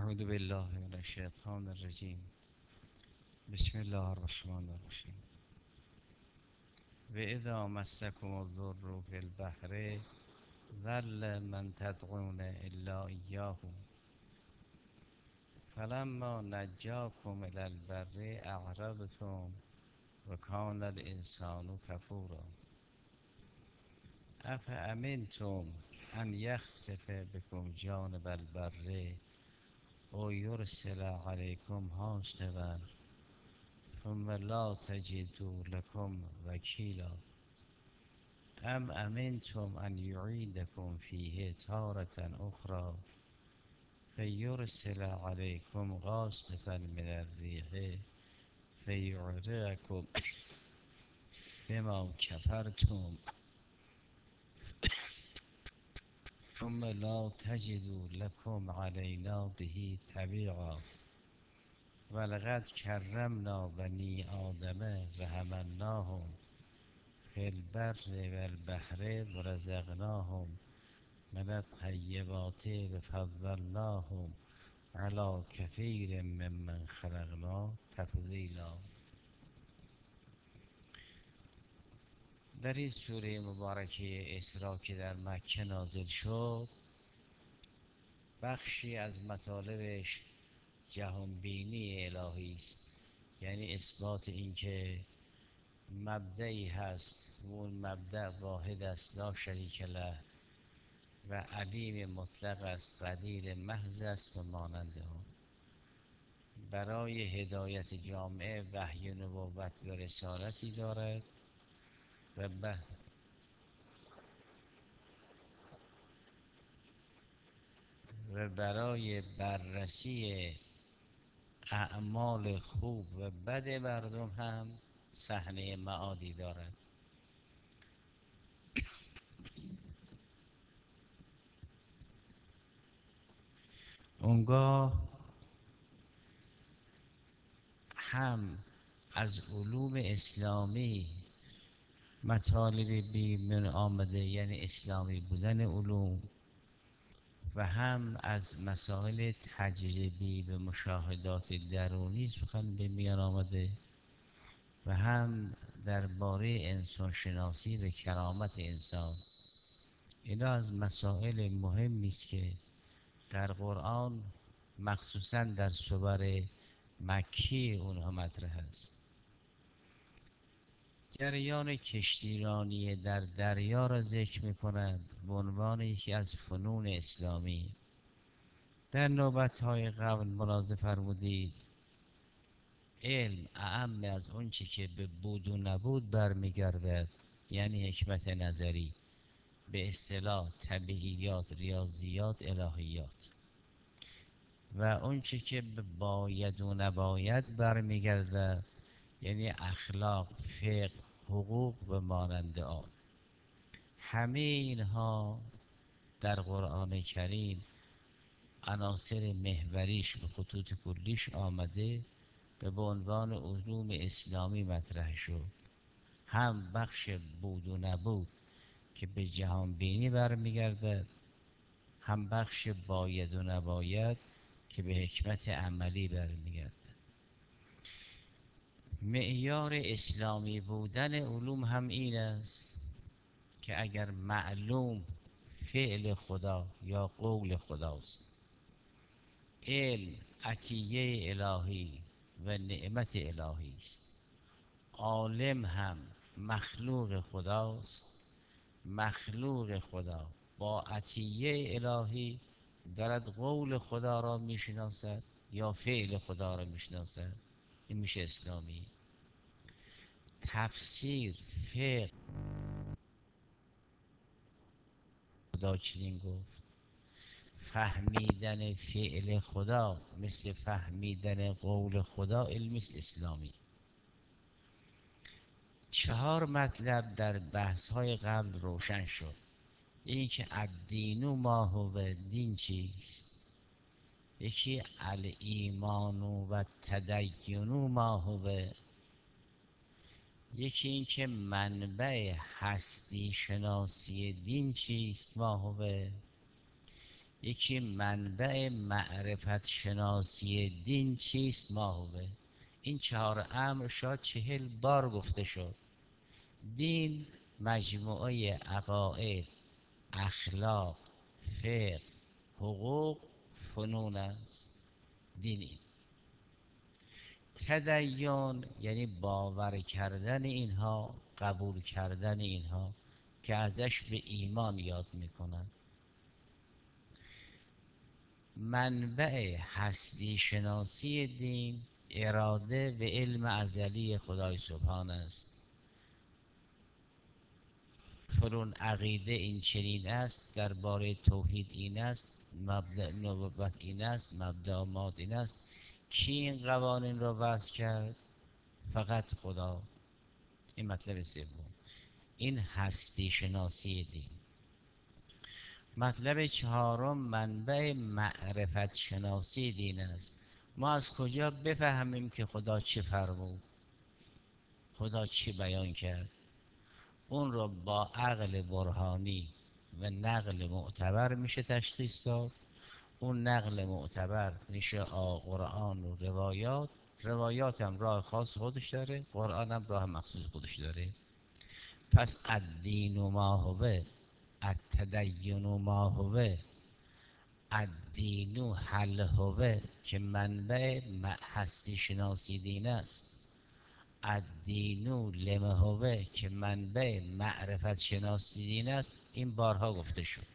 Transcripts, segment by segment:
اعوذ بالله من الشیطان الرجیم. بسم الله الرحمن الرحیم. و اذا مسکم الضر فی البحر ظل من تدعون الا ایاه فلما نجاکم الی البر اعرضتم و کان الانسان کفورا افامنتم ان یخسف بكم جانب البر او یرسل علیکم حاصبا ثم لا تجدوا لكم وکیلا ام امنتم ان یعیدکم فیه تارة اخرى فیرسل علیکم قاصفا من الریح فیغرقکم بما کفرتم ثم لا تجدوا لكم علینا به تبیعا ولقد کرمنا بنی آدم و حملناهم فی البر والبحر ورزقناهم من الطیبات و فضلناهم علی کثیر ممن خلقنا تفضیلا. در این سوره مبارکه اسراء که در مکه نازل شد، بخشی از مطالبش جهانبینی الهی است، یعنی اثبات اینکه مبدعی هست و اون مبدع واحد است، لا شریک له، و علیم مطلق است، قدیر محض است و مانند آن. برای هدایت جامعه وحی نبوت و رسالتی دارد و برای بررسی اعمال خوب و بد مردم هم صحنه معادی دارد. اونگاه هم از علوم اسلامی مطالب بیرون آمده، یعنی اسلامی بودن علوم، و هم از مسائل تجربی و مشاهدات درونی سخن به میان آمده، و هم درباره انسان شناسی و کرامت انسان. اینا از مسائل مهمی است که در قرآن مخصوصا در سور مکی اونها مطرح است. جریان کشتیرانی در دریا را ذکر می‌کنند به عنوان یکی از فنون اسلامی. در نوبت‌های قبل ملاحظه فرمودید علم اعم از اون چی که به بود و نبود برمیگردد، یعنی حکمت نظری، به اصطلاح طبیعیات، ریاضیات، الهیات، و اون چی که به باید و نباید برمیگردد، یعنی اخلاق، فقه، حقوق و مانند آن. همه اینها در قرآن کریم عناصر محوریش به خطوط کلیش آمده و به عنوان علوم اسلامی مطرح شد. هم بخش بود و نبود که به جهان بینی برمیگردد، هم بخش باید و نباید که به حکمت عملی برمیگردد. معیار اسلامی بودن علوم هم این است که اگر معلوم فعل خدا یا قول خداست، علم عطیه الهی و نعمت الهی است، عالم هم مخلوق خداست، مخلوق خدا با عطیه الهی دارد قول خدا را میشناسد یا فعل خدا را میشناسد، این میشه اسلامی. تفسیر، فقه، خدا چنین گفت، فهمیدن فعل خدا مثل فهمیدن قول خدا، علم اسلامی. 4 مطلب در بحث های قبل روشن شد. این که الدین ما هو، دین چیست؟ یکی الایمان و تدین ما هو، یکی این که منبع هستی شناسی دین چیست، ما هو، یکی منبع معرفت شناسی دین چیست ماهوه. این چهار امر شاید 40 بار گفته شد. دین مجموعه عقاید، اخلاق، فقه، حقوق، فنون است. دینی تدین یعنی باور کردن اینها، قبول کردن اینها که ازش به ایمان یاد میکنن. منبع هستی شناسی دین اراده و علم ازلی خدای سبحان است. فرون عقیده این چنین است، درباره توحید این است، مبدأ نبوت این است، مبدأ ماد این است. کی این قوانین را وضع کرد؟ فقط خدا. این مطلب سوم، این هستی شناسی دین. مطلب چهارم منبع معرفت شناسی دین است. ما از کجا بفهمیم که خدا چه فرمود، خدا چی بیان کرد؟ اون رو با عقل برهانی و نقل معتبر میشه تشخیص داد. اون نقل معتبر میشه قرآن و روایات. روایات هم راه خاص خودش داره، قرآن هم راه مخصوص خودش داره. پس الدین ما هوه، التدین ما هوه، الدین هل هوه که منبع هستی شناسی دین است. الدین لم هوه که منبع معرفت شناسی دین است. این بارها گفته شد.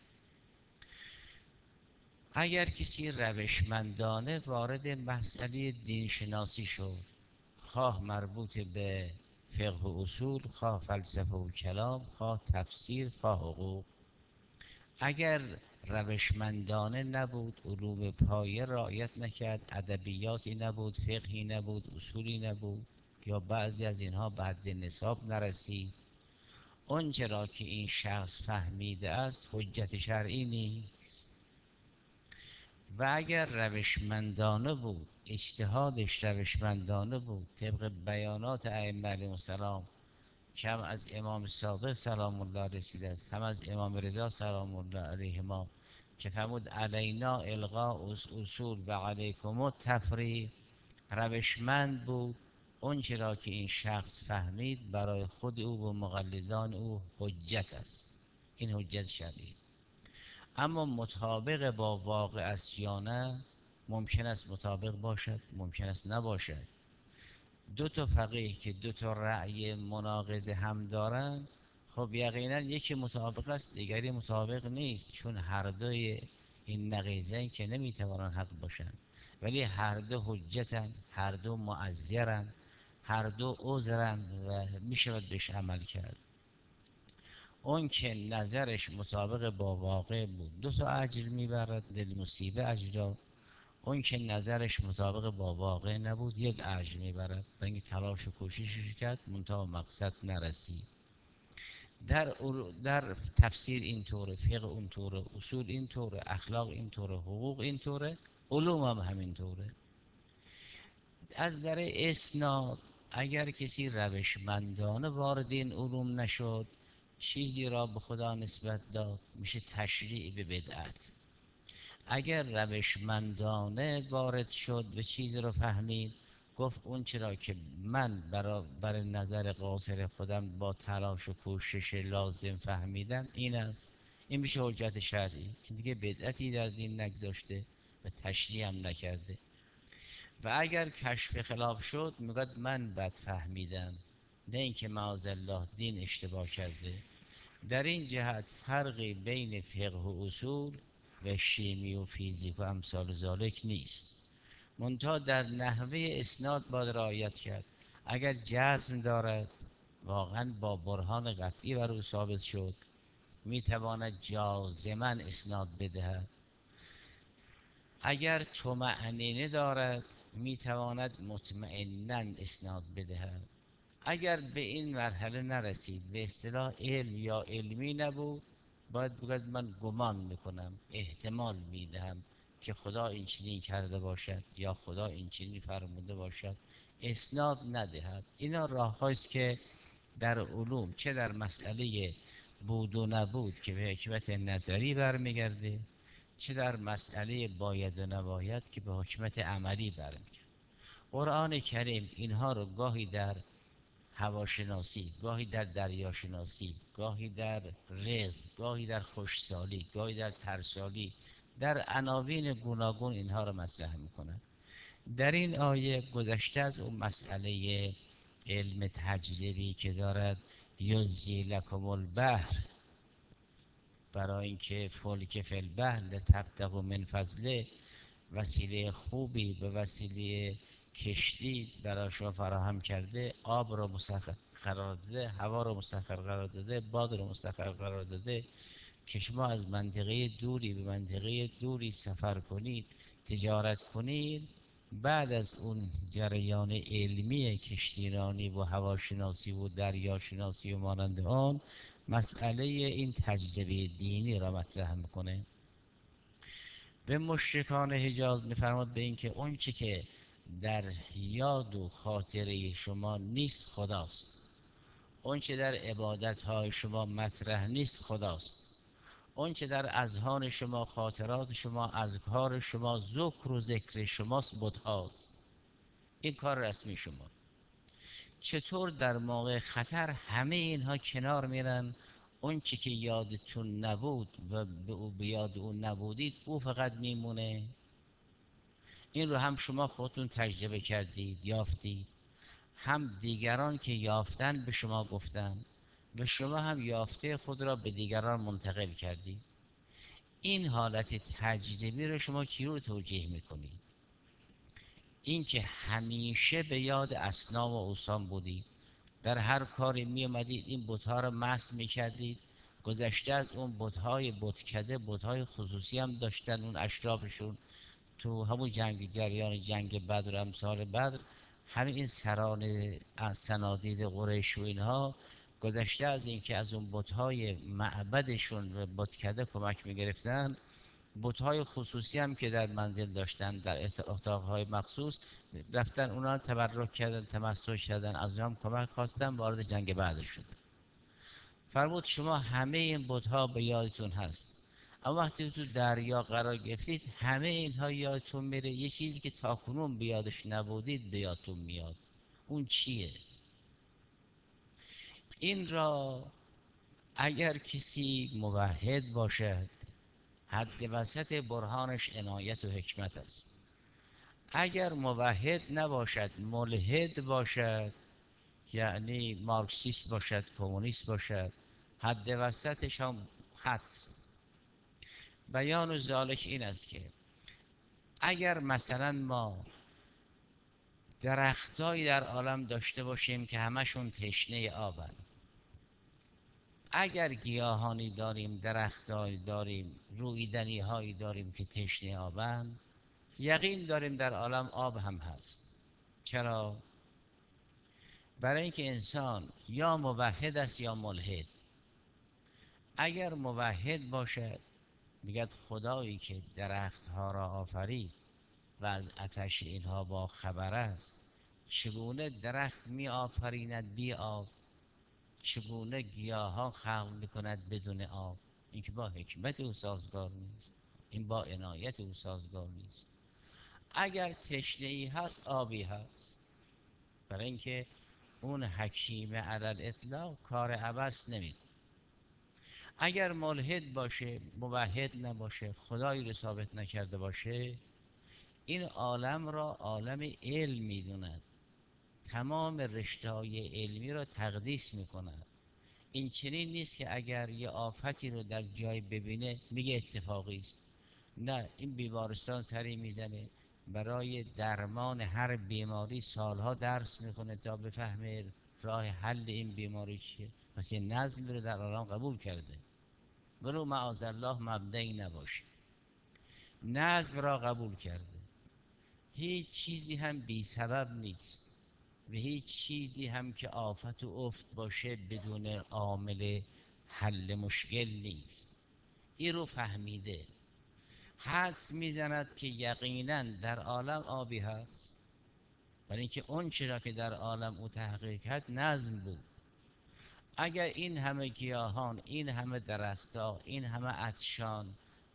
اگر کسی روشمندانه وارد مسئله دین شناسی شد، خواه مربوط به فقه و اصول، خواه فلسفه و کلام، خواه تفسیر، خواه حقوق، اگر روشمندانه نبود، علوم پایه رعایت نکرد، ادبیاتی نبود، فقهی نبود، اصولی نبود، یا بعضی از اینها به حد نصاب نرسید، آنچه را که این شخص فهمیده است حجت شرعی نیست. و اگر روشمندانه بود، اجتهادش روشمندانه بود، طبق بیانات ائمه علیهم السلام که هم از امام صادق سلام الله رسیده است، هم از امام رضا سلام الله علیهما که فرمود علینا الغاء اصول و علیکم التفریع. روشمند بود، آنچه را که این شخص فهمید برای خود او و مقلدان او حجت است. این حجت شرعی. اما مطابق با واقع است یا نه؟ ممکن است مطابق باشد، ممکن است نباشد. دو تا فقیه که دو تا رأی مناقض هم دارند، خب یقینا یکی مطابق است، دیگری مطابق نیست، چون هر دوی این نقیضین که نمیتوانند حق باشند، ولی هر دو حجتن، هر دو معذرن، هر دو عذرن و میشود بهش عمل کرد. اون که نظرش مطابق با واقع بود 2 تا اجر میبرد، للمصیبه اجرا. اون که نظرش مطابق با واقع نبود 1 اجر میبرد، برای اینکه تلاش و کوششش کرد منتها مقصد نرسید. در تفسیر اینطوره، فقه اونطوره، اصول اینطوره، اخلاق اینطوره، حقوق اینطوره، علوم هم همینطوره. از در اسناد اگر کسی روشمندانه وارد این علوم نشد، چیزی را به خدا نسبت داد، میشه تشریع به بدعت. اگر روشمندانه وارد شد و چیزی را فهمید، گفت اون چرا که من برای نظر قاصر خودم با تلاش و کوشش لازم فهمیدم این است، این میشه حجت شرعی. این دیگه بدعتی در دین نگذاشته و تشریع هم نکرده. و اگر کشف خلاف شد میگد من بد فهمیدم، نه اینکه معاذالله دین اشتباه کرده. در این جهت فرقی بین فقه و اصول و شیمی و فیزیک و امثال ذالک نیست. منتها در نحوه اسناد باید رعایت کرد. اگر جزم دارد، واقعا با برهان قطعی بر او ثابت شد، میتواند جازما اسناد بدهد. اگر طمأنینه دارد میتواند مطمئنا اسناد بدهد. اگر به این مرحله نرسید، به اصطلاح علم یا علمی نبود، باید بگوید من گمان میکنم، احتمال میدهم که خدا این چنین کرده باشد یا خدا این چنین فرموده باشد، اسناد ندهد. اینا راههاییست که در علوم، چه در مسئله بود و نبود که به حکمت نظری برمیگرده، چه در مسئله باید و نباید که به حکمت عملی برمیگرد. قرآن کریم اینها رو گاهی در هواشناسی، گاهی در دریاشناسی، گاهی در رزق، گاهی در خوشسالی، گاهی در ترسالی، در عناوین گوناگون اینها رو مطرح میکنه. در این آیه گذشته از اون مسئله علم تجربی که دارد یزی لکم البحر، برای اینکه فلک فی البحر لتبتغوا من فضله، وسیله خوبی به وسیله کشتی برای شما فراهم کرده، آب رو مسخر قرار داده، هوا رو مسخر قرار داده، باد رو مسخر قرار داده که شما از منطقه دوری به منطقه دوری سفر کنید، تجارت کنید. بعد از اون جریان علمی کشتیرانی و هواشناسی و دریاشناسی و مانند آن، مسئله این تجربه دینی را مطرح میکنه. به مشرکان حجاز میفرماد به این که اون چی که در یاد و خاطره شما نیست خداست، اون چه در عبادت های شما مطرح نیست خداست، اون چه در اذهان شما، خاطرات شما، اذکار شما، ذکر و ذکر شماست بت‌هاست. این کار رسمی شما. چطور در موقع خطر همه اینها کنار میرن، اون چی که یادتون نبود و به او بیاد او نبودید او فقط میمونه. این رو هم شما خودتون تجربه کردید، یافتید، هم دیگران که یافتن به شما گفتن و شما هم یافته خود را به دیگران منتقل کردید. این حالت تجربی رو شما چی رو توجیه میکنید؟ این که همیشه به یاد اصنام و اوثان بودید، در هر کاری می اومدید این بت‌ها رو مسح میکردید. گذشته از اون بت‌های بتکده، بت‌های خصوصی هم داشتن اون اشرافشون. تو همون جریان جنگ بدر و امثال بدر، همین این سران صنادید قریش و اینها، گذشته از اینکه از اون بت‌های معبدشون و بتکده کمک میگرفتن، بت‌های خصوصی هم که در منزل داشتن، در اتاقهای مخصوص، رفتن اونا تبرک کردن، تمسح کردن، از اونها هم کمک خواستن، وارد جنگ بعد شد. فرمود شما همه این بت‌ها به یادتون هست، اما وقتی تو دریا قرار گرفتید همه اینها یادتون میره، یه چیزی که تاکنون به یادش نبودید به یادتون میاد. اون چیه؟ این را اگر کسی موحد باشد، حد وسط برهانش عنایت و حکمت است. اگر موحد نباشد، ملحد باشد، یعنی مارکسیست باشد، کمونیست باشد، حد وسطش هم حدس. بیان ذالک این است که اگر مثلا ما درختایی در عالم داشته باشیم که همشون تشنه آبن، اگر گیاهانی داریم، درختانی داریم، رویدنی هایی داریم که تشنه آبن، یقین داریم در عالم آب هم هست. چرا؟ برای اینکه انسان یا موحد است یا ملحد. اگر موحد باشد میگه خدایی که درخت ها را آفرید و از آتش اینها با خبر است، چگونه درخت می آفریند بی آب، چگونه گیاه ها خلق میکند بدون آب. این که با حکمت او سازگار نیست، این با عنایت او سازگار نیست. اگر تشنه ای هست آبی هست، برای اینکه اون حکیم علی الاطلاق کار عبث نمیکنه. اگر ملحد باشه، موحد نباشه، خدایی رو ثابت نکرده باشه، این عالم را عالم علم میدوند، تمام رشته‌های علمی را تقدیس میکند. این چنین نیست که اگر یه آفتی رو در جای ببینه میگه اتفاقی است. نه، این بیمارستان سری میزنه، برای درمان هر بیماری سالها درس میکنه تا بفهمه راه حل این بیماری چیه. پس یه نظمی رو در عالم قبول کرده، ولو معاذالله مبدعی نباشه، نظم را قبول کرده. هیچ چیزی هم بی سبب نیست و هیچ چیزی هم که آفت و افت باشه بدون عامل حل مشکل نیست. این رو فهمیده، حدس میزند که یقینا در عالم آبی هست، برای اینکه اون چرا که در عالم او تحقیق کرد نظم بود. اگر این همه گیاهان، این همه درختها، این همه عطشان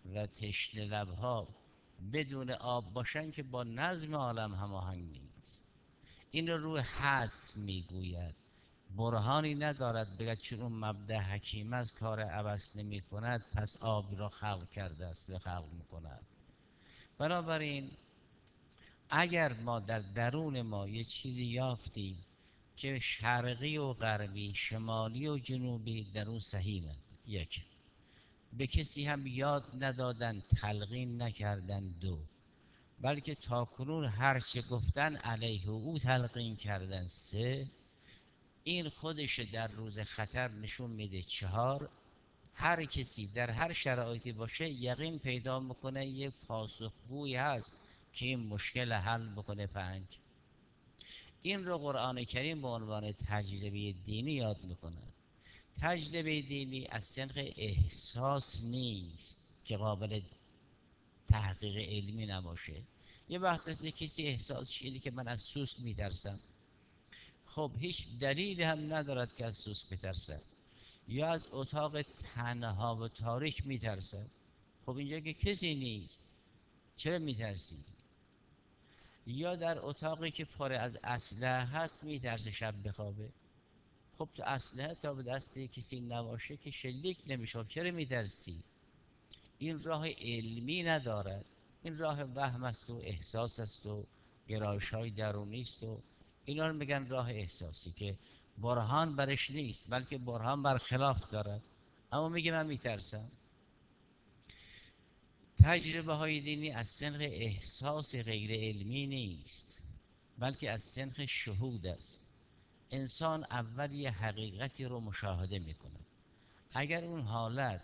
و تشنه لبها بدون آب باشن که با نظم عالم هماهنگ نیست. این رو روی حدس میگوید، برهانی ندارد بگد چون اون مبدأ حکیم از کار عبث نمی کند پس آب را خلق کرده است و خلق می کند. بنابراین اگر ما در درون ما یه چیزی یافتیم که شرقی و غربی، شمالی و جنوبی در اون سهیمه، یک، به کسی هم یاد ندادن، تلقین نکردن، دو، بلکه تاکنون هرچه گفتن علیه او تلقین کردن، سه، این خودش در روز خطر نشون میده، چهار، هر کسی در هر شرایطی باشه یقین پیدا میکنه یک پاسخگویی هست که این مشکل حل بکنه، پنج، این رو قرآن کریم به عنوان تجربه دینی یاد میکنه. تجربه دینی از سنخ احساس نیست که قابل تحقیق علمی نباشه. یه بحث است کسی احساسش اینه که من از سوسک میترسم، خب هیچ دلیل هم ندارد که از سوسک بترسم. یا از اتاق تنها و تاریک میترسم، خب اینجا که کسی نیست، چرا میترسی؟ یا در اتاقی که پر از اسلحه هست میترسه شب بخوابه، خب تو اسلحه تا به دست کسی نباشه که شلیک نمیشه، خب چرا میترسی؟ این راه علمی ندارد، این راه وهم است و احساس است و گرایش های درونی است و اینا رو میگن راه احساسی که برهان برش نیست بلکه برهان بر خلاف دارد، اما میگه من میترسم. تجربه های دینی از سنخ احساس غیر علمی نیست بلکه از سنخ شهود است. انسان اول یه حقیقتی رو مشاهده میکنه، اگر اون حالت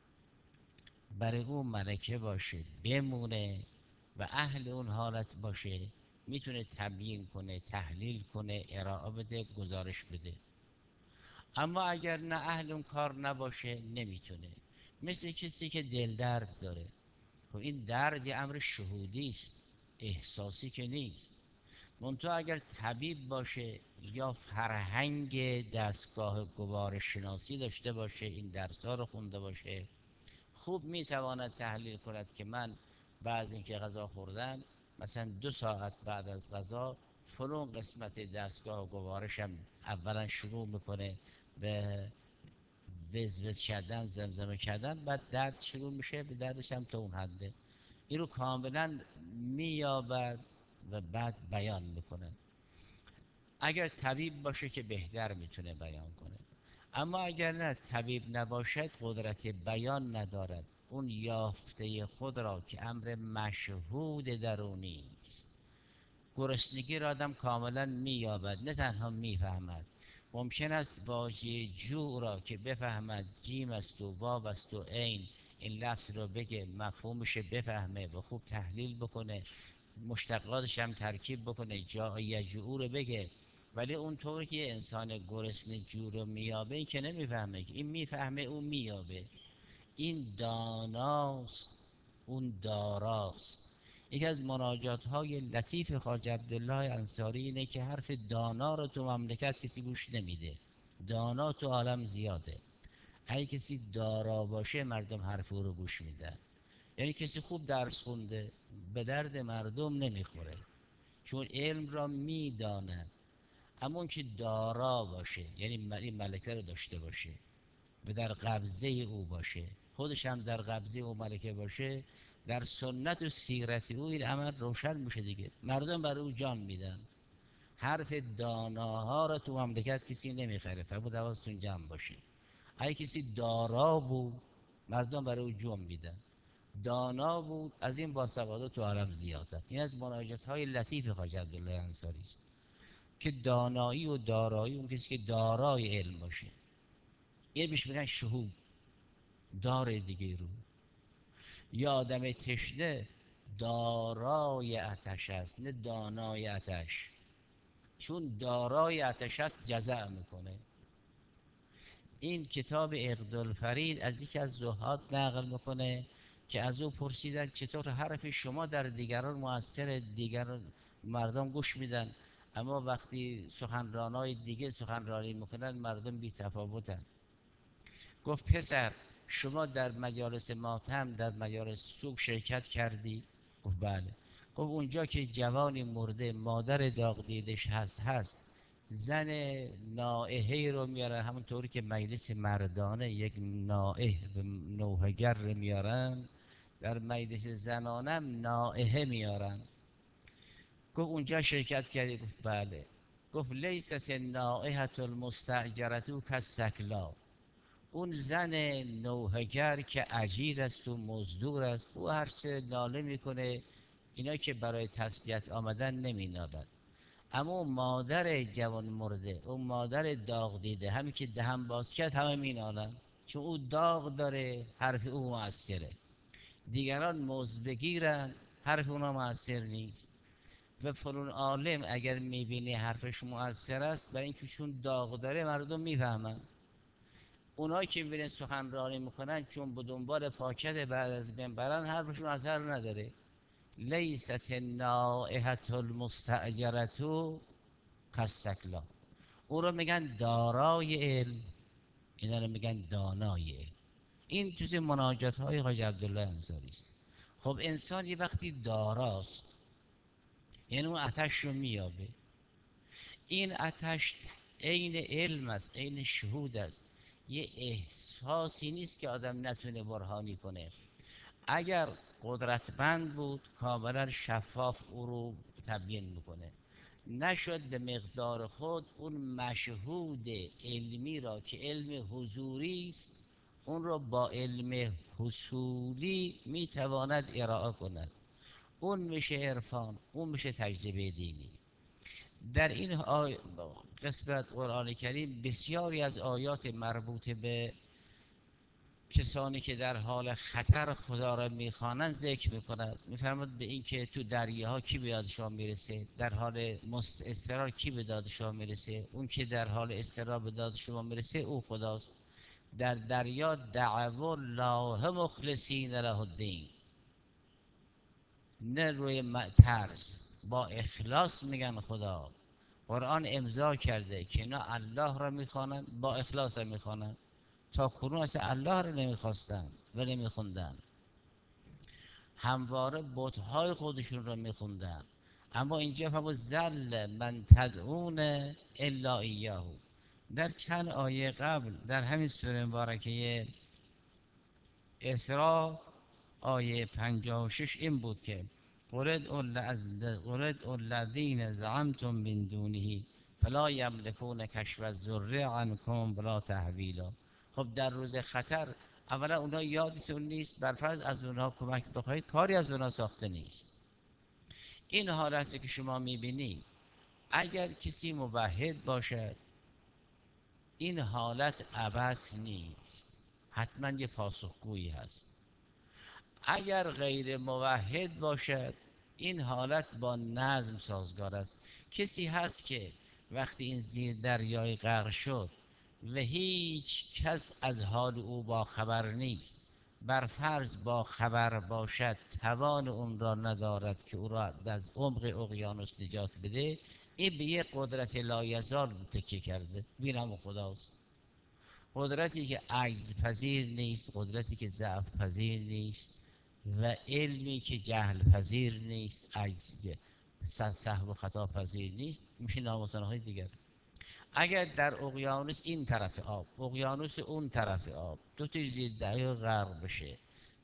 برای اون ملکه باشه بمونه و اهل اون حالت باشه میتونه تبیین کنه، تحلیل کنه، ارائه بده، گزارش بده. اما اگر نه اهل اون کار نباشه نمیتونه. مثل کسی که دل درد داره، خب این درد یه امر شهودی است، احساسی که نیست. منتها اگر طبیب باشه یا فرهنگ دستگاه گوارش شناسی داشته باشه، این درس ها رو خونده باشه، خوب میتواند تحلیل کند که من بعد اینکه غذا خوردم مثلا 2 ساعت بعد از غذا فلان قسمت دستگاه گوارشم اولا شروع میکنه به وز کردن، زمزمه کردن، بعد درد شروع میشه، به دردش هم تا اون حده. این رو کاملا مییابد و بعد بیان میکنه. اگر طبیب باشه که بهتر میتونه بیان کنه، اما اگر نه طبیب نباشد قدرت بیان ندارد، اون یافته خود را که امر مشهود درونی است. گرسنگی را آدم کاملا مییابد، نه تنها میفهمد. ممکن است واژه جوع را که بفهمد جیم است و واو است و عین، این لفظ رو بگه مفهومش بفهمه و خوب تحلیل بکنه، مشتقاتش هم ترکیب بکنه، جا یجوع رو بگه، ولی اون طوری که انسان گرسنه جو رو میابه این که نمیفهمه، که این میفهمه اون میابه. این داناست، اون داراست. یکی از مناجات های لطیف خواجه عبدالله انصاری اینه که حرف دانا رو تو مملکت کسی گوش نمیده، دانا تو عالم زیاده، اگه کسی دارا باشه مردم حرف او رو گوش میدن. یعنی کسی خوب درس خونده به درد مردم نمیخوره، چون علم را میداند. اما اون که دارا باشه، یعنی این ملکه رو داشته باشه و در قبضه او باشه، خودش هم در قبضه او ملکه باشه، در سنت و سیرت او این عمل روشن میشه دیگه، مردم برای او جان میدن. حرف داناها را تو مملکت کسی نمیخره، فرمود حواستون جمع باشه. اگه کسی دارا بود مردم برای او جون میدن، دانا بود از این باسوادات تو عالم زیاده. این از مناجات های لطیف خواجه عبدالله انصاری است که دانایی و دارایی اون کسی که دارای علم باشه، این بهش میگن شهود، داره دیگه رو. یا آدم تشنه دارای آتش است نه دانای آتش، چون دارای آتش است جزع میکنه. این کتاب اقدالفرید از یکی از زهاد نقل میکنه که از او پرسیدن چطور حرف شما در دیگران مؤثر، دیگران مردم گوش میدن اما وقتی سخنرانای دیگه سخنرانی میکنن مردم بی تفاوتن. گفت پسر شما در مجالس ماتم، در مجالس سوگ شرکت کردی؟ گفت بله. گفت اونجا که جوانی مرده مادر داغ دیدش هست، زن نائحه رو میارن، همونطوری که مجلس مردانه یک نائح نوحگر رو میارن، در مجلس زنانم نائحه میارن. گفت اونجا شرکت کردی؟ گفت بله. گفت لیست النائحة المستأجرة کالسکلا، اون زن نوحگر که اجیر است و مزدور است، او هرچه ناله میکنه، اینا که برای تسلیت آمدن نمی نالد. اما اون مادر جوان مرده، اون مادر داغ دیده، همین که دهن باز کرد همه می نالن، چون او داغ داره، حرف او مؤثره. دیگران مزد بگیرن، حرف اونا مؤثر نیست. و فلان عالم اگر میبینی حرفش مؤثر است، برای اینکه چون داغ داره مردم میفهمن. اونایی که میبینن سخنرانی میکنن چون به دنبال پاکت بعد از منبرن، حرفشون اثر نداره. لیست النائحة المستأجرة کالسکلا، او رو میگن دارای علم، اینا رو میگن دانای علم. این توی مناجات های حاج عبدالله انصاری است. خب انسان یه وقتی داراست، یعنی اون آتش رو میابه. این آتش عین علم است، عین شهود است. یه احساسی نیست که آدم نتونه برهانی کنه. اگر قدرتمند بود کاملا شفاف او رو تبیین میکنه. نشد به مقدار خود اون مشهود علمی را که علم حضوری است، اون را با علم حصولی میتواند ارائه کند. اون میشه عرفان، اون میشه تجربه دینی. در این قسمت قرآن کریم بسیاری از آیات مربوط به کسانی که در حال خطر خدا را میخوانند ذکر میکند. میفرماد به این که تو دریاها کی به یادشان میرسه، در حال اضطرار کی به دادشان میرسه، اون که در حال اضطرار به داد شما میرسه او خداست. در دریا دعوا الله مخلصین له الدین، نه روی ترس، با اخلاص میگن خدا. قرآن امضا کرده که اینا الله را میخوانن، با اخلاص را میخوانن. تا کنون اصلا الله را نمیخواستن و نمیخوندن، همواره بتهای خودشون را میخوندن. اما اینجا فرمود زل من تدعون الا ایاه. در چند آیه قبل در همین سوره مبارکه اسراء آیه 56 این بود که قل ادعوا الذین زعمتم من دونه فلا یملکون کشف الضر عنکم ولا تحویلا. خب در روز خطر اولا اونها یادتون نیست، برفرض از اونها کمک بخواهید، کاری از اونها ساخته نیست. این حالتی که شما میبینید، اگر کسی موحد باشد این حالت عبث نیست، حتما یه پاسخگویی هست. اگر غیر موحد باشد این حالت با نظم سازگار است. کسی هست که وقتی این زیر دریای غرق شد و هیچ کس از حال او با خبر نیست، بر فرض با خبر باشد، توان اون را ندارد که او را از عمق اقیانوس نجات بده، این به یک قدرت لایزال تکیه کرده. بینم خداست، قدرتی که عجز پذیر نیست، قدرتی که ضعف پذیر نیست و علمی که جهل پذیر نیست، عجز سهو و خطا پذیر نیست، میشه نامتناهی دیگر. اگر در اقیانوس این طرف آب، اقیانوس اون طرف آب، دو تا زیر دریا غرق بشه،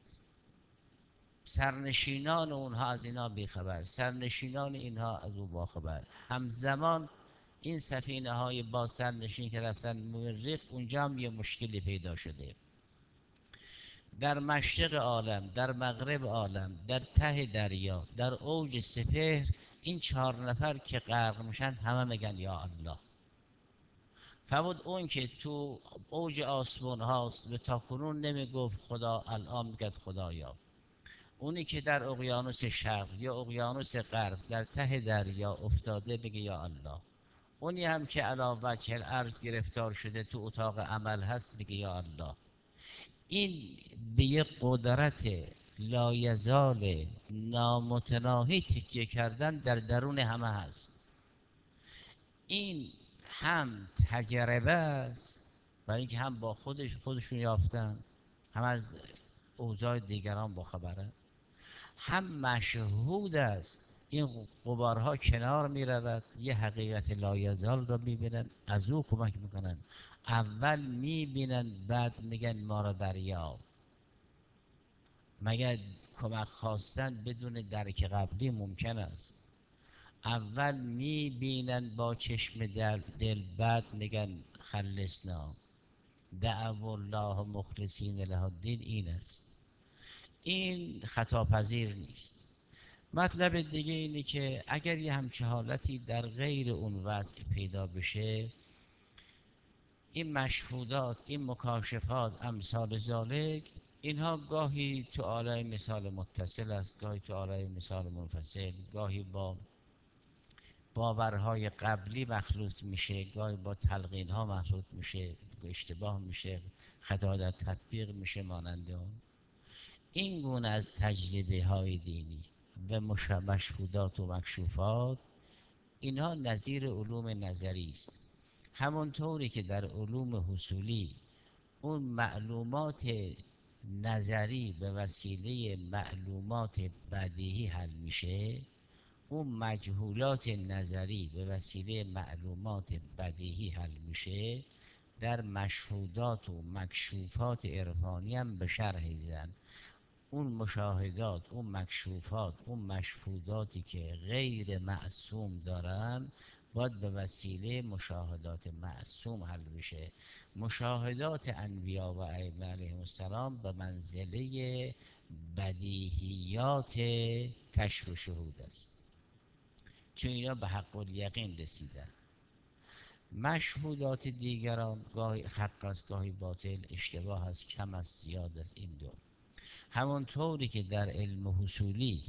سرنشینان اونها از اینا بیخبر، سرنشینان اینها از او باخبر، همزمان این سفینه های با سرنشین که رفتن مریخ، اونجا هم یه مشکلی پیدا شده. در مشرق عالم، در مغرب عالم، در ته دریا، در اوج سپهر، این 4 نفر که غرق میشن همه میگن یا الله. فرمود اون که تو اوج آسمان هاست و تا کنون نمیگفت خدا، الان میگد خدایا. اونی که در اقیانوس شرق یا اقیانوس غرب در ته دریا افتاده بگه یا الله. اونی هم که علی وجه الارض گرفتار شده تو اتاق عمل هست بگه یا الله. این به یک قدرت لایزال نامتناهی تکیه کردن در درون همه هست. این هم تجربه است، برای اینکه هم با خودشون یافتن، هم از اوضاع دیگران باخبره، هم مشهود است. این غبارها کنار می رود، یه حقیقت لایزال را می بینن، از او کمک میکنن. اول می بینن بعد میگن ما را دریاب. مگر کمک خواستن بدون درک قبلی ممکن است؟ اول می بینن با چشم دل، بعد میگن خلصنا. دعوا الله مخلصین له الدین. این است، این خطاپذیر نیست. مطلب دیگه اینه که اگر یه همچه حالتی در غیر اون وضع پیدا بشه، این مشهودات، این مکاشفات، امثال ذالک، اینها گاهی تو عالم مثال متصل است، گاهی تو عالم مثال منفصل، گاهی با باورهای قبلی مخلوط میشه، گاهی با تلقین ها مخلوط میشه، اشتباه میشه، خطا در تطبیق میشه. مانند اون این گونه از تجربه های دینی و مشهودات و مکشوفات، اینها نظیر علوم نظری است. همونطوری که در علوم حصولی اون معلومات نظری به وسیله معلومات بدیهی حل میشه، اون مجهولات نظری به وسیله معلومات بدیهی حل میشه. در مشهودات و مکشوفات عرفانی هم به شرح زن، اون مشاهدات، اون مکشوفات، اون مشهوداتی که غیر معصوم دارن، باید به وسیله مشاهدات معصوم حل بشه. مشاهدات انبیا و ائمه علیهم السلام به منزله بدیهیات کشف و شهود است، چون اینا به حق الیقین رسیدن. مشهودات دیگران گاهی حق است، گاهی باطل، اشتباه است، کم است، زیاد است. این دو همونطوری که در علم حصولی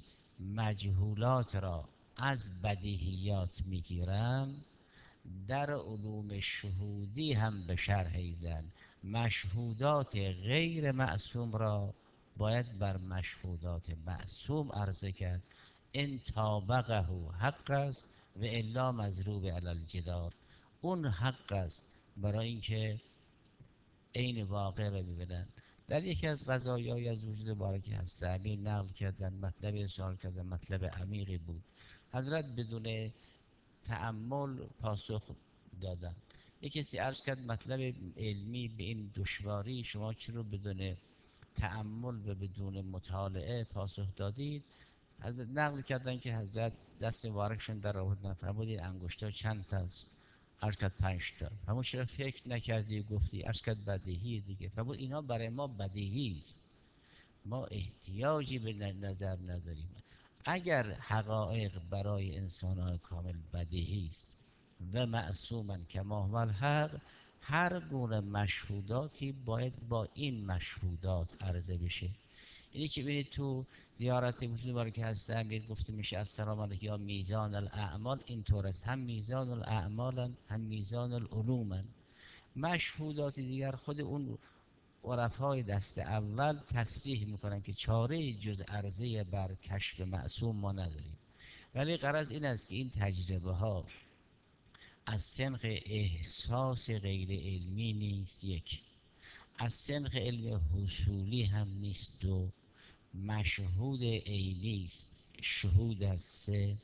مجهولات را از بدیهیات میگیرن، در علوم شهودی هم به شرح ایزن مشهودات غیر معصوم را باید بر مشهودات معصوم عرضه کرد. ان طابقه حق است و الا مضروب علی الجدار. اون حق است برای اینکه عین واقع رو ببینن. در یکی از قضایای از وجود بارک هست امین نقل کردن، مطلب ارسال کردن، مطلب عمیقی بود. حضرت بدون تأمل پاسخ دادن. یک کسی عرض کرد مطلب علمی به این دشواری شما چرا بدون تأمل و بدون مطالعه پاسخ دادید؟ حضرت نقل کردن که حضرت دست مبارکشون در آوردن، فرمودید انگشتا چند تا است؟ عرض کرد 5 تا. فرمود چرا فکر نکردی و گفتی؟ عرض کرد بدیهی دیگه. فرمود اینا برای ما بدیهی است، ما احتیاجی به نظر نداریم. اگر حقایق برای انسان کامل بدیهی است و معصومن کما هو الحق، هر گونه مشهوداتی باید با این مشهودات عرضه بشه. اینی که ببینید تو زیارت وجود بارک هست امیر گفته میشه السلام علیک یا میزان الاعمال، اینطور است، هم میزان الاعمال هم میزان العلوم. مشهودات دیگر خود اون عرفای دست اول تصریح میکنن که چاره جز عرضه بر کشف معصوم ما نداریم. ولی غرض این است که این تجربه ها از سنخ احساس غیر علمی نیست، یک، از سنخ علم حصولی هم نیست، دو، مشهود عینی است، شهود است، سه،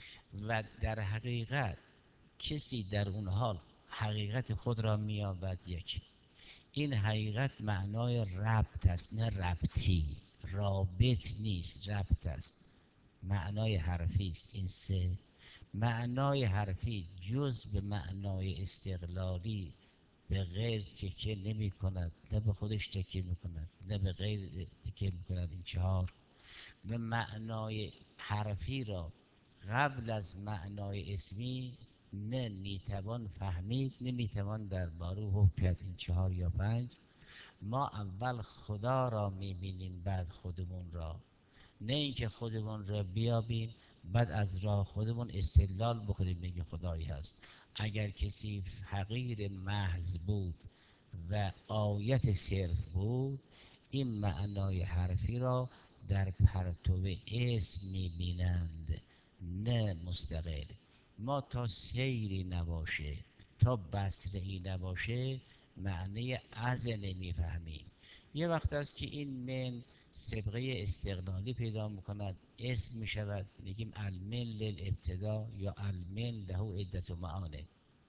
و در حقیقت کسی در اون حال حقیقت خود را مییابد، یک، این حقیقت معنای ربط است، نه ربطی، رابط نیست، ربط است، معنای حرفی است. این سه، معنای حرفی جز به معنای استقلالی به غیر تکیه نمی کند، نه به خودش تکیه می کند نه به غیر تکیه می کند. این چهار، و معنای حرفی را قبل از معنای اسمی نه میتوان فهمید نه میتوان درباره حکم کرد. این چهار یا پنج. ما اول خدا را میبینیم بعد خودمون را، نه اینکه خودمون را بیابیم بعد از راه خودمون استدلال بکنیم بگیم خدایی هست. اگر کسی حقیر محض بود و آیت صرف بود، این معنای حرفی را در پرتو اسم میبینند نه مستقل. ما تا سیری نباشه، تا بصره ای نباشه، معنی از نمیفهمیم. یه وقت است که این من سبقه استقلالی پیدا میکند، اسم میشود، میگیم المن للابتدا یا المن له عدت معانه.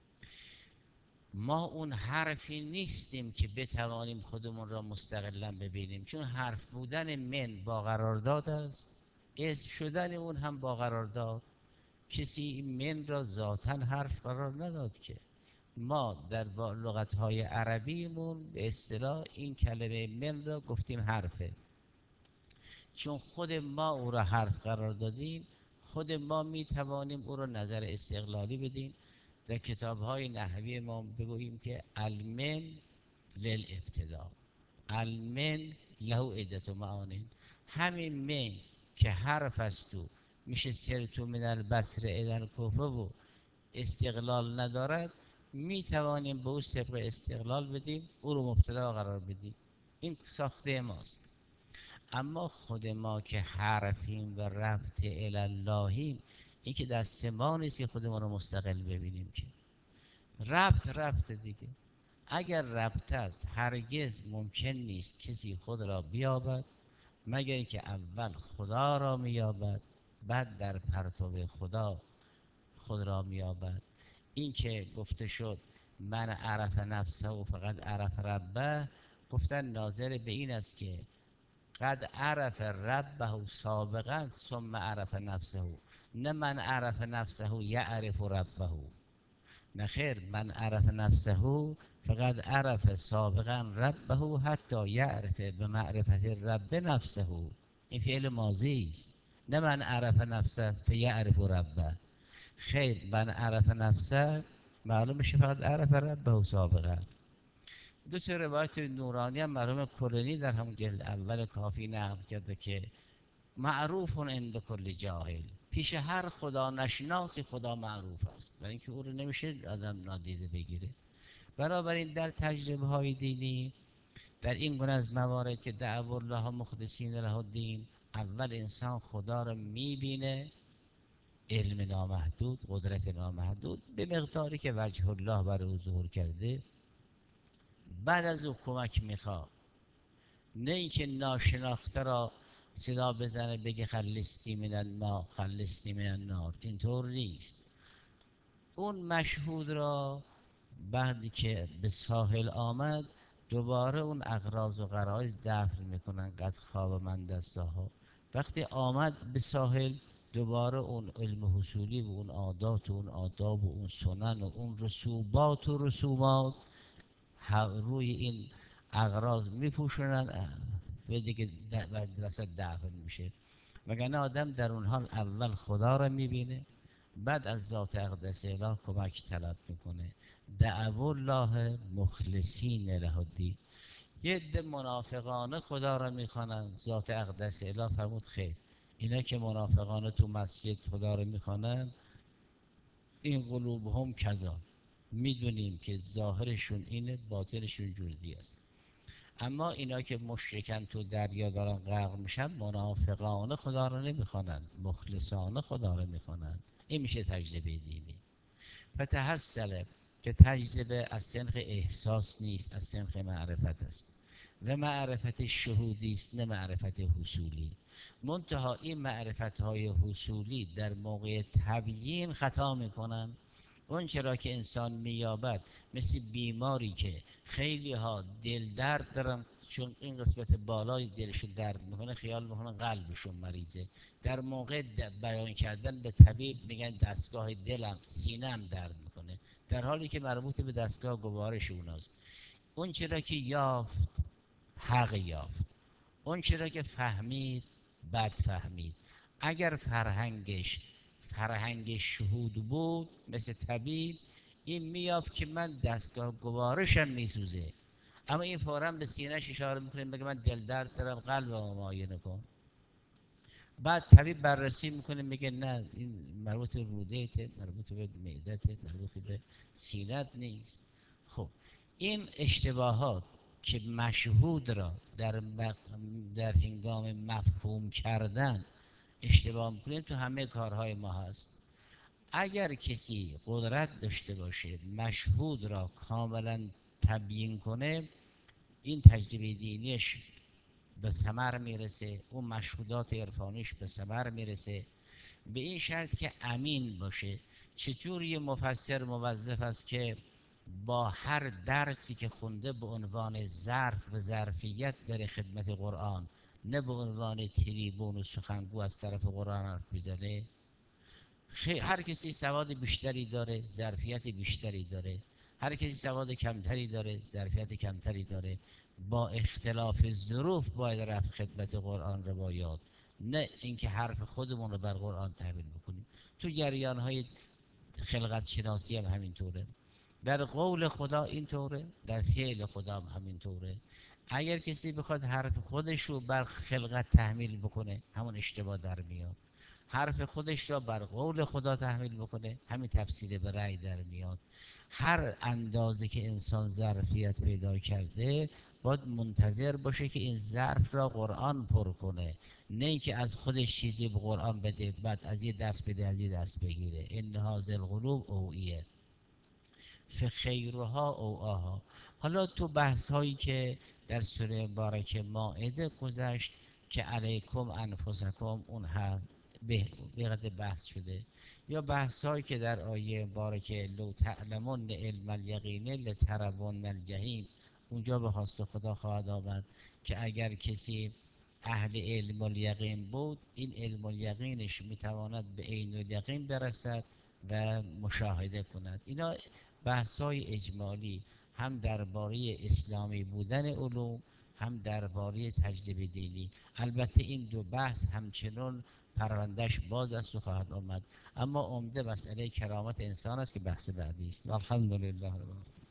ما اون حرفی نیستیم که بتوانیم خودمون را مستقلا ببینیم، چون حرف بودن من با قرارداد است، اسم شدن اون هم با قرارداد. کسی این من را ذاتا حرف قرار نداد که. ما در لغت‌های عربیمون به اصطلاح این کلمه من را گفتیم حرفه، چون خود ما او را حرف قرار دادیم. خود ما می توانیم او را نظر استقلالی بدیم. در کتاب‌های نحوی ما بگوییم که المن للابتدا، المن له عدت معانی. همین من که حرف است و میشه سرتو من البصر الی الکوفه و استقلال ندارد، می توانیم به او سبق استقلال بدیم، او رو مبتدا قرار بدیم. این ساخته ماست. اما خود ما که حرفیم و ربط الاللهیم، این که دست ما نیست که خودمون رو مستقل ببینیم که. ربط دیگه. اگر ربط است هرگز ممکن نیست کسی خود را بیابد مگر اینکه اول خدا را میابد، بعد در پرتو خدا خود را میابد. این که گفته شد من عرف نفسه و فقط عرف ربه، گفتن ناظر به این است که قد عرف ربه سابقا ثم عرف نفسه، نه من عرف نفسه یعرف ربه. نه خیر، من عرف نفسه فقد عرف سابقا ربه حتی یعرف به معرفت رب نفسه. این فعل ماضی است. نه من عرف نفسه فیعرف ربه. خیر، من عرف نفسه معلوم میشه فقط عرف ربه سابقا. دو تا روایت نورانی هم مرحوم کلینی در همون جلد اول کافی نقل کرده که معروف عند کل جاهل، پیش هر خدا نشناسی خدا معروف است، برای اینکه او رو نمیشه آدم نادیده بگیره. بنابراین در تجربه های دینی در این گونه از موارد که دعوا الله مخلصین له الدین، اول انسان خدا رو میبینه، علم نامحدود، قدرت نامحدود، به مقداری که وجه الله بر او ظهور کرده، بعد از او کمک میخواد. نه اینکه ناشناخته را صدا بزنه بگه خلصنی من الماء خلصنی من النار، اینطور نیست. اون مشهود را بعدی که به ساحل آمد دوباره اون اغراض و غرایز دفن میکنن، قد خواب من دستاها. وقتی آمد به ساحل دوباره اون علم حصولی و اون عادات و اون آداب و اون سنن و اون رسوبات و رسومات روی این اغراض میپوشونن و دیگه وسط دفن میشه. وگرنه آدم در اون حال اول خدا را میبینه، بعد از ذات اقدس اله کمک طلب میکنه. دعوا الله مخلصین له الدین. یه عده منافقانه خدا را میخوانند، ذات اقدس اله فرمود خیر، اینا که منافقانه تو مسجد خدا را میخوانند، این قلوب هم کذا، میدونیم که ظاهرشون اینه باطنشون جوردی است. اما اینا که مشرکن تو دریا دارن غرق میشن، منافقانه خدا رو نمیخوانن، مخلصانه خدا رو میخوانن. این میشه تجربه دینی. فتحصل که تجربه از سنخ احساس نیست، از سنخ معرفت است و معرفت شهودی است نه معرفت حصولی. منتها این معرفت های حصولی در موقع تبیین خطا میکنن. اون چرا که انسان میابد مثل بیماری که خیلی ها دل درد دارن، چون این قسمت بالای دلشون درد میکنه خیال میکنن قلبشون مریضه. در موقع بیان کردن به طبیب میگن دستگاه دلم سینم درد میکنه، در حالی که مربوط به دستگاه گوارش اوناست. اون چرا که یافت حق یافت، اون چرا که فهمید بد فهمید. اگر فرهنگ شهود بود مثل طبیب، این میافت که من دستگاه گوارشم میسوزه، اما این فوراً به سینه‌اش اشاره میکنه بگه من دل درد دارم قلبم معاینه کن. بعد طبیب بررسی میکنه میگه نه این مربوط به روده‌ته، مربوط به معدته، مربوط به سینت نیست. خب این اشتباهات که مشهود را در هنگام مفهوم کردن اشتباه میکنیم تو همه کارهای ما هست. اگر کسی قدرت داشته باشه مشهود را کاملا تبیین کنه، این تجربه دینیش به ثمر میرسه، اون مشهودات عرفانیش به ثمر میرسه، به این شرط که امین باشه. چطور یه مفسر موظف است که با هر درسی که خونده به عنوان ظرف و ظرفیت بره خدمت قرآن، نه به عنوان تریبون و سخنگو از طرف قرآن حرف بزنه؟ هر کسی سواد بیشتری داره، ظرفیت بیشتری داره، هر کسی سواد کمتری داره، ظرفیت کمتری داره. با اختلاف ظروف باید رفت خدمت قرآن روایات، نه اینکه حرف خودمون رو بر قرآن تحمیل بکنیم. تو جریان های خلقت شناسی هم همینطوره، در قول خدا اینطوره، در فعل خدا هم همینطوره. اگر کسی بخواد حرف خودش رو بر خلقت تحمیل بکنه، همون اشتباه در میاد. حرف خودش را بر قول خدا تحمیل بکنه، همین تفسیر به رأی در میاد. هر اندازه که انسان ظرفیت پیدا کرده باید منتظر باشه که این ظرف را قرآن پر کنه، نه اینکه از خودش چیزی به قرآن بده بعد از یه دست بده از یه دست بگیره. ان هذا القلوب اوعیه فخیرها او آها. حالا تو بحث هایی که در سوره مبارک مائده گذشت که علیکم انفسکم، اون هم به قدر بحث شده، یا بحث هایی که در آیه مبارکه لو تعلمون علم الیقین لترون الجحیم، اونجا به خواست خدا خواهد آمد که اگر کسی اهل علم الیقین بود، این علم الیقینش میتواند به عین الیقین برسد و مشاهده کند. اینا بحث‌های اجمالی، هم درباره اسلامی بودن علوم، هم درباره تجربه دینی. البته این دو بحث همچنان پروندهش باز است و خواهد آمد، اما عمده مسئله کرامت انسان است که بحث بعدی است. الحمدلله رب العالمین.